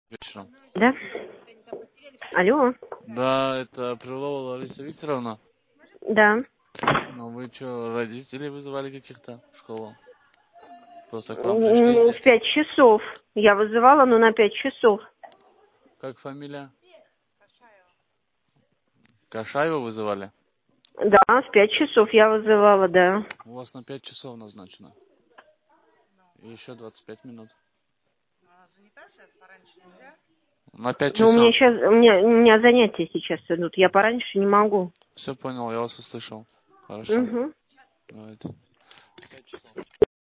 Вечером. Да? Алло? Да, это Крылова Лариса Викторовна. Да. Ну вы что, родителей вызывали каких-то в школу? Просто к вам пришли Ну, в здесь. 5 часов. Я вызывала, но на 5 часов. Как фамилия? Кашаева вызывали? Да, в 5 часов я вызывала, да. У вас на 5 часов назначено. И еще 25 минут. На 5 Но у меня часов. сейчас, у меня занятия сейчас идут. Я пораньше не могу. Все понял, я вас услышал. Хорошо. Угу. Давайте. 5 часов.